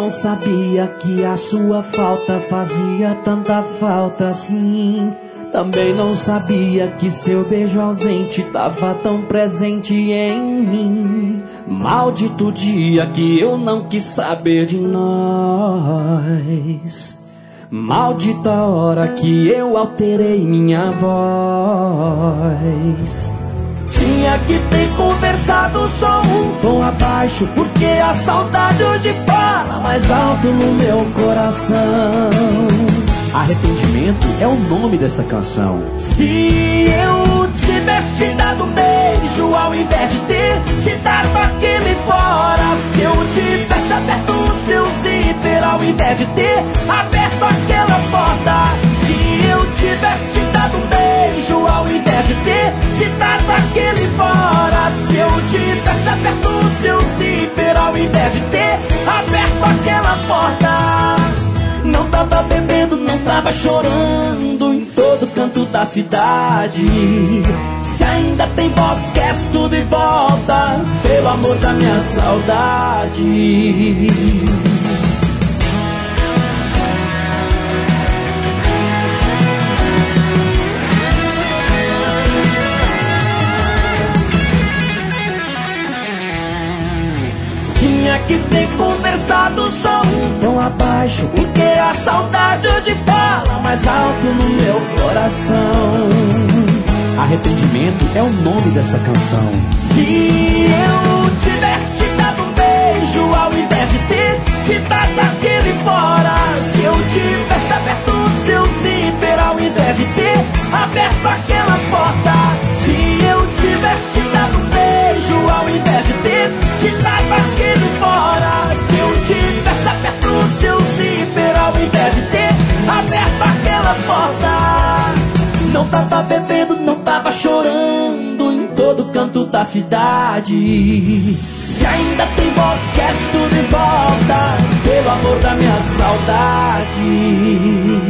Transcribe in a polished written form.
não sabia que a sua falta fazia tanta falta assim. Também não sabia que seu beijo ausente tava tão presente em mim. Maldito dia que eu não quis saber de nós. Maldita hora que eu alterei minha voz. Tinha que ter conversado só um tom abaixo, porque a saudade hoje fala mais alto no meu coração. Arrependimento é o nome dessa canção. Se eu tivesse te dado um beijo ao invés de ter te dado aquele fora, se eu tivesse aberto o seu zíper ao invés de ter aberto aquela porta, se eu tivesse te dado um beijo ao invés de ter te dado aquele fora, se eu tivesse aberto o seu zíper ao invés de ter aberto aquela porta, não tava bebendo, não tava chorando em todo canto da cidade. Se ainda tem box, esquece tudo e volta, pelo amor da minha saudade. Tinha que ter conversado só um tom abaixo, porque a saudade hoje fala mais alto no meu coração. Arrependimento é o nome dessa canção. Se eu tivesse te dado um beijo ao invés de ter te dado aquele fora, se eu tivesse aberto o seu zíper ao invés de ter aberto aquela porta, se eu tivesse te dado um beijo ao invés de ter te dado aquele fora, se eu tivesse aberto o seu zíper ao invés de ter aberto aquela porta, não tava bebendo, não tava chorando em todo canto da cidade. Se ainda tem box, esquece tudo e volta, pelo amor da minha saudade.